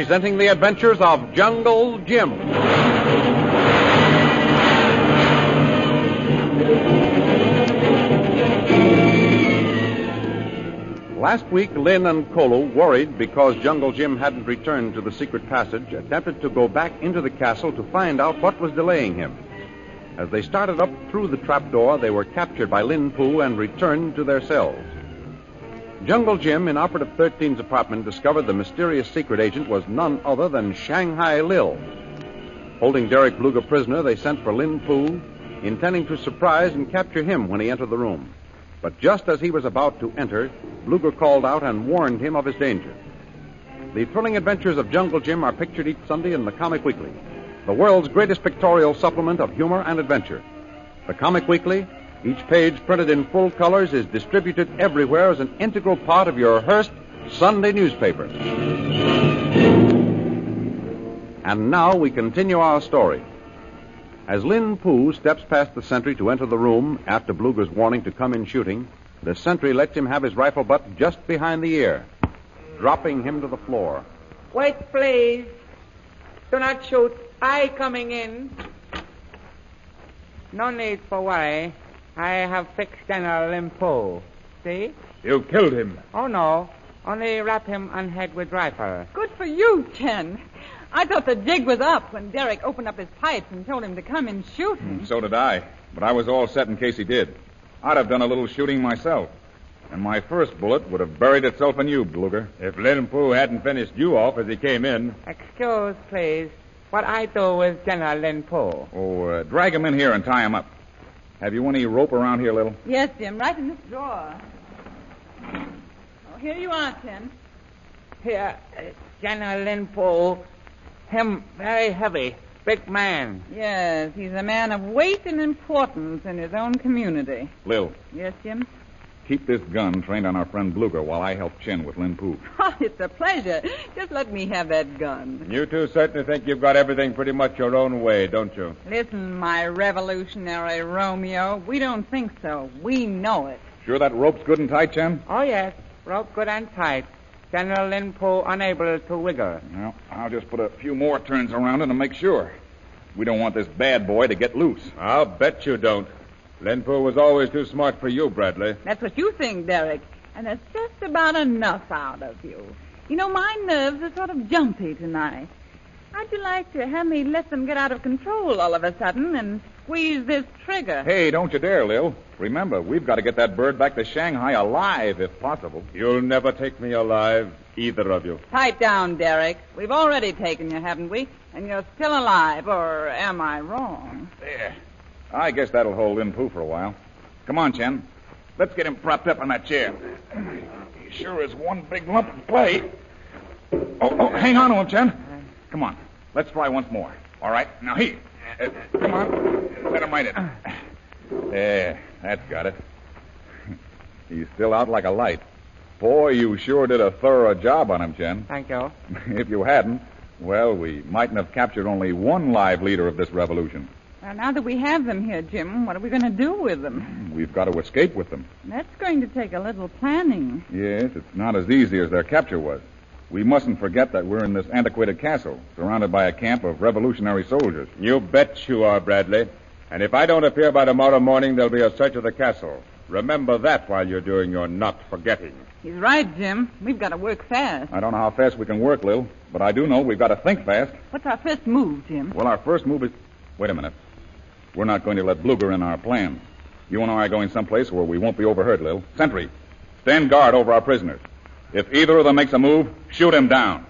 presenting the adventures of Jungle Jim. Last week, Lynn and Kolu, worried because Jungle Jim hadn't returned to the secret passage, attempted to go back into the castle to find out what was delaying him. As they started up through the trapdoor, they were captured by Lin Poo and returned to their cells. Jungle Jim, in Operative 13's apartment, discovered the mysterious secret agent was none other than Shanghai Lil. Holding Derek Bluger prisoner, they sent for Lin Poo, intending to surprise and capture him when he entered the room. But just as he was about to enter, Bluger called out and warned him of his danger. The thrilling adventures of Jungle Jim are pictured each Sunday in the Comic Weekly, the world's greatest pictorial supplement of humor and adventure. The Comic Weekly, each page printed in full colors, is distributed everywhere as an integral part of your Hearst Sunday newspaper. And now we continue our story. As Lin Poo steps past the sentry to enter the room after Bluger's warning to come in shooting, the sentry lets him have his rifle butt just behind the ear, dropping him to the floor. Wait, please. Do not shoot. I coming in. No need for worry. I have fixed General Lin Poo. See? You killed him. Oh, no. Only wrap him on head with rifle. Good for you, Chen. I thought the jig was up when Derek opened up his pipes and told him to come and shoot him. So did I. But I was all set in case he did. I'd have done a little shooting myself. And my first bullet would have buried itself in you, Bluger. If Lin Poo hadn't finished you off as he came in. Excuse, please. What I do with General Lin Poo? Oh, drag him in here and tie him up. Have you any rope around here, Lil? Yes, Jim, right in this drawer. Oh, here you are, Chen. Here, General Lin Poo. Him very heavy. Big man. Yes, he's a man of weight and importance in his own community. Lil. Yes, Jim? Keep this gun trained on our friend Bluger while I help Chen with Lin Poo. Oh, it's a pleasure. Just let me have that gun. You two certainly think you've got everything pretty much your own way, don't you? Listen, my revolutionary Romeo, we don't think so. We know it. Sure that rope's good and tight, Chen? Oh, yes. Rope good and tight. General Lin Poo unable to wiggle. Well, I'll just put a few more turns around it to make sure. We don't want this bad boy to get loose. I'll bet you don't. Lin Poo was always too smart for you, Bradley. That's what you think, Derek. And that's just about enough out of you. You know, my nerves are sort of jumpy tonight. How'd you like to have me let them get out of control all of a sudden and squeeze this trigger? Hey, don't you dare, Lil. Remember, we've got to get that bird back to Shanghai alive, if possible. You'll never take me alive, either of you. Pipe down, Derek. We've already taken you, haven't we? And you're still alive, or am I wrong? There. I guess that'll hold Lin Poo for a while. Come on, Chen. Let's get him propped up on that chair. He sure is one big lump of clay. Oh, hang on to him, Chen. Come on. Let's try once more. All right. Now, come on. Let him right in. There. That's got it. He's still out like a light. Boy, you sure did a thorough job on him, Chen. Thank you. If you hadn't, well, we mightn't have captured only one live leader of this revolution. Well, now that we have them here, Jim, what are we going to do with them? We've got to escape with them. That's going to take a little planning. Yes, it's not as easy as their capture was. We mustn't forget that we're in this antiquated castle, surrounded by a camp of revolutionary soldiers. You bet you are, Bradley. And if I don't appear by tomorrow morning, there'll be a search of the castle. Remember that while you're doing your not forgetting. He's right, Jim. We've got to work fast. I don't know how fast we can work, Lil, but I do know we've got to think fast. What's our first move, Jim? Well, our first move is... Wait a minute. We're not going to let Bluger in our plans. You and I are going someplace where we won't be overheard, Lil. Sentry, stand guard over our prisoners. If either of them makes a move, shoot him down.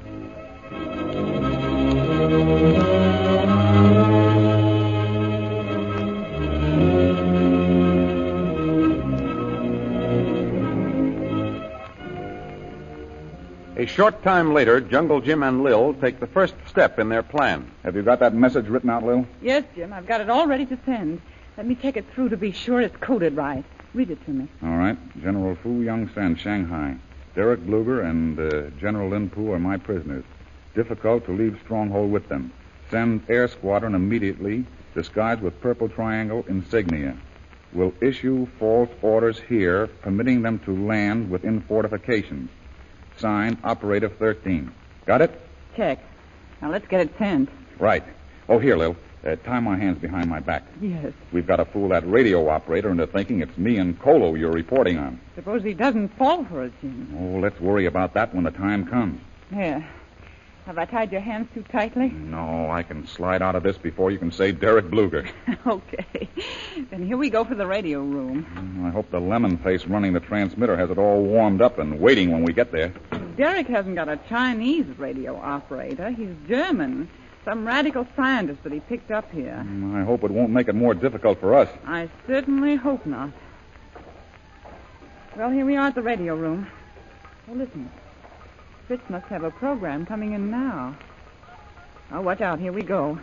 A short time later, Jungle Jim and Lil take the first step in their plan. Have you got that message written out, Lil? Yes, Jim. I've got it all ready to send. Let me take it through to be sure it's coded right. Read it to me. All right. General Fu Yong-sen, Shanghai. Derek Bluger and General Lin Poo are my prisoners. Difficult to leave Stronghold with them. Send air squadron immediately, disguised with purple triangle insignia. Will issue false orders here, permitting them to land within fortifications. Signed, Operative 13. Got it? check. Now, let's get it sent. Right. Oh, here, Lil. Tie my hands behind my back. Yes. We've got to fool that radio operator into thinking it's me and Colo you're reporting on. Suppose he doesn't fall for us, Jim. Oh, let's worry about that when the time comes. Here. Have I tied your hands too tightly? No, I can slide out of this before you can say Derek Bluger. Okay. Then here we go for the radio room. I hope the lemon face running the transmitter has it all warmed up and waiting when we get there. Derek hasn't got a Chinese radio operator. He's German. Some radical scientist that he picked up here. I hope it won't make it more difficult for us. I certainly hope not. Well, here we are at the radio room. Oh, listen. Fritz must have a program coming in now. Oh, watch out. Here we go.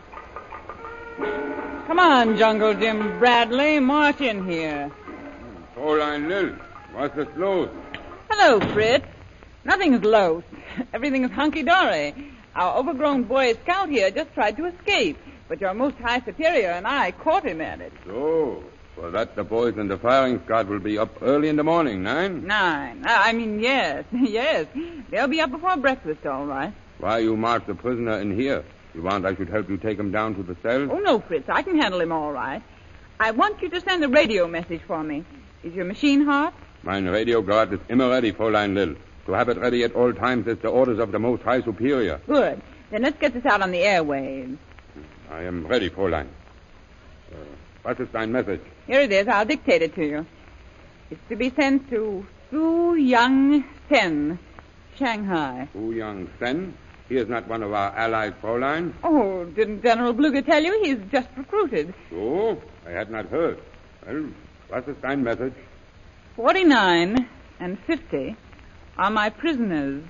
Come on, Jungle Jim Bradley. March in here. Fräulein Lil, what's the slow? Hello, Fritz. Nothing's loose. Everything's hunky-dory. Our overgrown Boy Scout here just tried to escape, but your most high superior and I caught him at it. So, for that the boys in the firing squad will be up early in the morning, 9? 9. Yes. Yes. They'll be up before breakfast, all right. Why you mark the prisoner in here? You want I should help you take him down to the cell? Oh, no, Fritz. I can handle him all right. I want you to send a radio message for me. Is your machine hot? Mein radio guard is immer ready, Fräulein Lil. To have it ready at all times is the orders of the most high superior. Good. Then let's get this out on the airwaves. I am ready, Fräulein. What is dein message? Here it is. I'll dictate it to you. It's to be sent to Su Young Sen, Shanghai. Wu Yang Sen? He is not one of our allied Fräulein. Oh, didn't General Bluger tell you? He's just recruited. So? I had not heard. Well, what is dein message? 49 and 50 are my prisoners.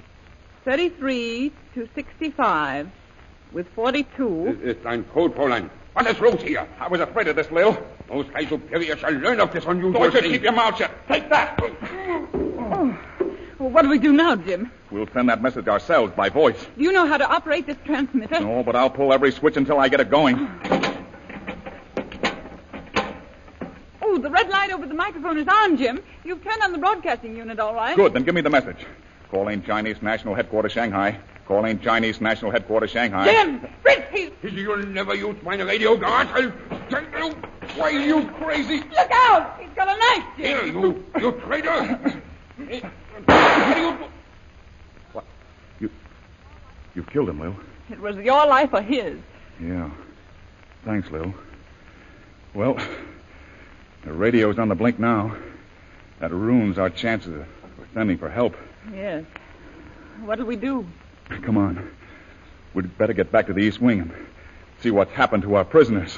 33 to 65 with 42. This is dein code, Fräulein. What is loose here? I was afraid of this, Lil. Most high superior shall learn of this unusual Don't you thing. keep your mouth shut. Take that. Oh. Well, what do we do now, Jim? We'll send that message ourselves by voice. Do you know how to operate this transmitter? No, but I'll pull every switch until I get it going. Oh, the red light over the microphone is on, Jim. You've turned on the broadcasting unit, all right? Good, then give me the message. Calling Chinese National Headquarters, Shanghai. Calling Chinese National Headquarters, Shanghai. Jim! Fritz, he's... You'll never use my radio guard. I'll tell you. Why, you crazy. Look out! He's got a knife, Jim. Here, you traitor. What? You killed him, Lil. It was your life or his. Yeah. Thanks, Lil. Well, the radio's on the blink now. That ruins our chances of sending for help. Yes. What'll we do? Come on. We'd better get back to the East Wing and see what's happened to our prisoners.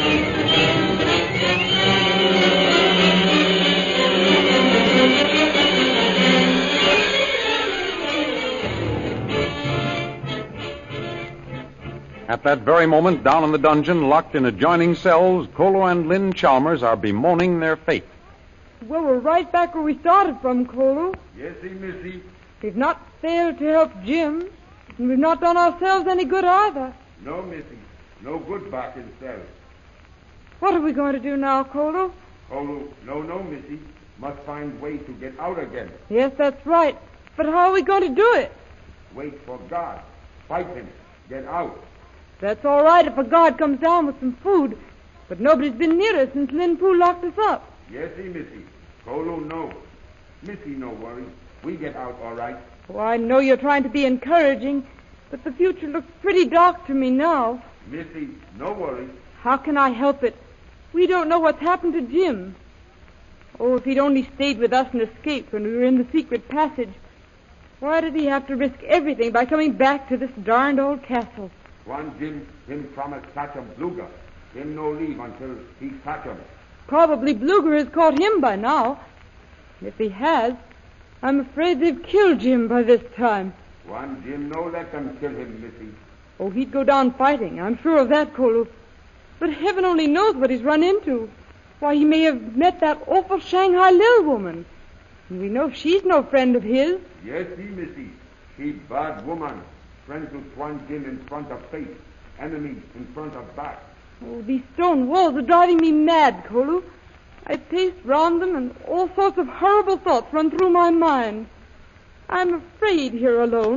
At that very moment, down in the dungeon, locked in adjoining cells, Colo and Lynn Chalmers are bemoaning their fate. Well, we're right back where we started from, Colo. Yes, Missy. We've not failed to help Jim, and we've not done ourselves any good either. No, Missy. No good back in cell. What are we going to do now, Colo? No, Missy. Must find way to get out again. Yes, that's right. But how are we going to do it? Wait for God. Fight him. Get out. That's all right if a guard comes down with some food, but nobody's been near us since Lin Poo locked us up. Yes, Missy. Colo, no. Missy, no worry. We get out all right. Oh, I know you're trying to be encouraging, but the future looks pretty dark to me now. Missy, no worry. How can I help it? We don't know what's happened to Jim. Oh, if he'd only stayed with us and escaped when we were in the secret passage. Why did he have to risk everything by coming back to this darned old castle? One Jim, him promised catch him Bluger. Him no leave until he catch him. Probably Bluger has caught him by now. If he has, I'm afraid they've killed Jim by this time. One Jim no let them kill him, Missy. Oh, he'd go down fighting. I'm sure of that, Colo. But heaven only knows what he's run into. Why, he may have met that awful Shanghai Lil woman. And we know she's no friend of his. Yes, Missy. She bad woman. Friends with one Jim in front of face. Enemy in front of back. Oh, these stone walls are driving me mad, Colo. I pace round them and all sorts of horrible thoughts run through my mind. I'm afraid here alone.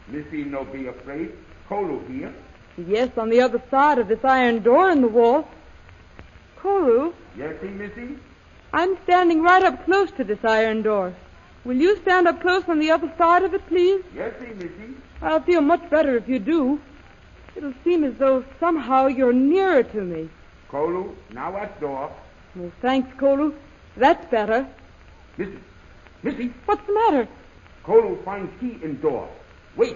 Missy no be afraid. Kolu here. Yes, on the other side of this iron door in the wall. Kolu, Yes, Missy? I'm standing right up close to this iron door. Will you stand up close on the other side of it, please? Yes, Missy. I'll feel much better if you do. It'll seem as though somehow you're nearer to me. Kolu, now at door. Well, thanks, Kolu. That's better. Missy, What's the matter? Kolu find key in door. Wait.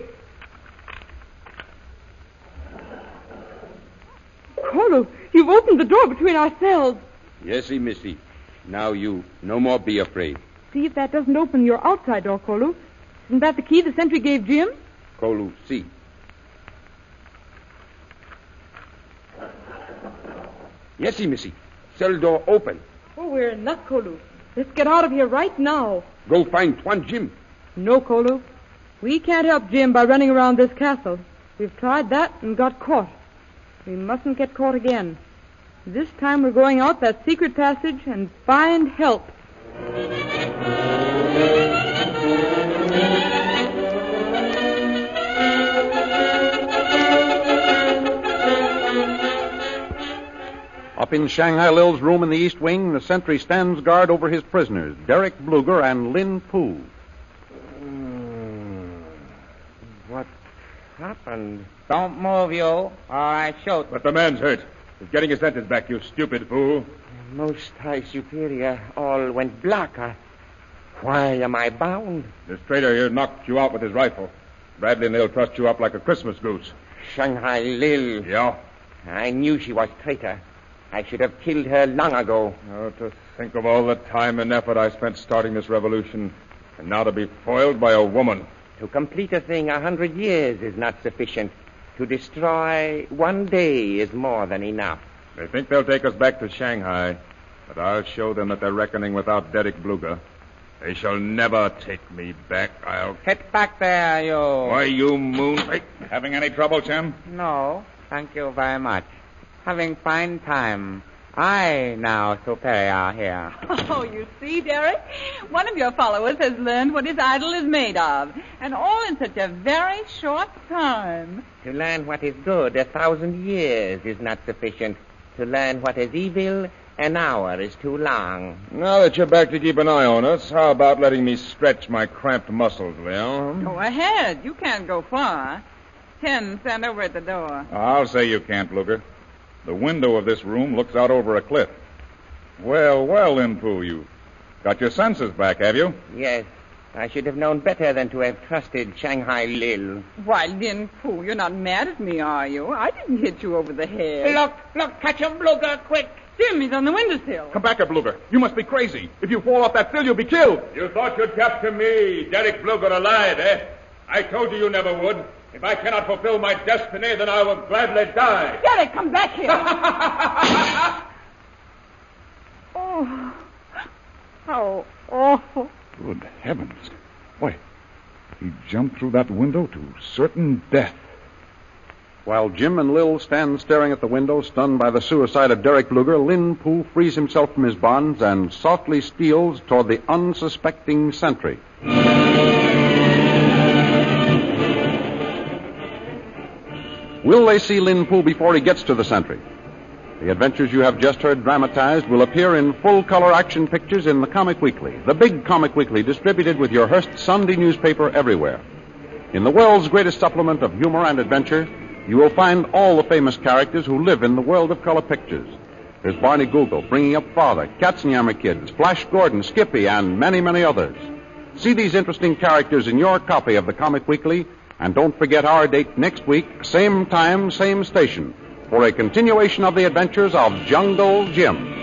Kolu, you've opened the door between our cells. Yes, Missy. Now you no more be afraid. See if that doesn't open your outside door, Kolu. Isn't that the key the sentry gave Jim? Kolu, see. Yes, Missy. Cell door open. Oh, we're in luck, Kolu. Let's get out of here right now. Go find Tuan Jim. No, Kolu. We can't help Jim by running around this castle. We've tried that and got caught. We mustn't get caught again. This time we're going out that secret passage and find help. Up in Shanghai Lil's room in the East Wing, the sentry stands guard over his prisoners, Derek Bluger and Lin Poo. What happened? Don't move, you, or I shoot. But the man's hurt. He's getting his sentence back, you stupid fool. Most High Superior, all went black. Why am I bound? This traitor here knocked you out with his rifle. Bradley and they'll truss you up like a Christmas goose. Shanghai Lil. Yeah? I knew she was traitor. I should have killed her long ago. Oh, to think of all the time and effort I spent starting this revolution, and now to be foiled by a woman. To complete a thing 100 years is not sufficient. To destroy one day is more than enough. They think they'll take us back to Shanghai, but I'll show them that they're reckoning without Derek Bluger. They shall never take me back. I'll... Get back there, you. Why, you moon... Having any trouble, Jim? No, thank you very much. Having fine time. I now superior here. Oh, you see, Derek? One of your followers has learned what his idol is made of, and all in such a very short time. To learn what is good 1,000 years is not sufficient. To learn what is evil, an hour is too long. Now that you're back to keep an eye on us, how about letting me stretch my cramped muscles, Lil? Go ahead. You can't go far. Ken, stand over at the door. I'll say you can't, Bluger. The window of this room looks out over a cliff. Well, Lin Poo, you got your senses back, have you? Yes. I should have known better than to have trusted Shanghai Lil. Why, Lin Poo, you're not mad at me, are you? I didn't hit you over the head. Look, catch him, Bluger, quick. Jim, he's on the windowsill. Come back here, Bluger. You must be crazy. If you fall off that sill, you'll be killed. You thought you'd capture me, Derek Bluger, alive, eh? I told you never would. If I cannot fulfill my destiny, then I will gladly die. Derek, come back here. Oh, how awful. Good heavens. Why, he jumped through that window to certain death. While Jim and Lil stand staring at the window, stunned by the suicide of Derek Bluger, Lin Poo frees himself from his bonds and softly steals toward the unsuspecting sentry. Will they see Lin Poo before he gets to the sentry? The adventures you have just heard dramatized will appear in full-color action pictures in the Comic Weekly, the big Comic Weekly distributed with your Hearst Sunday newspaper everywhere. In the world's greatest supplement of humor and adventure, you will find all the famous characters who live in the world of color pictures. There's Barney Google, Bringing Up Father, Katzenjammer Kids, Flash Gordon, Skippy, and many, many others. See these interesting characters in your copy of the Comic Weekly, and don't forget our date next week, same time, same station, for a continuation of the adventures of Jungle Jim.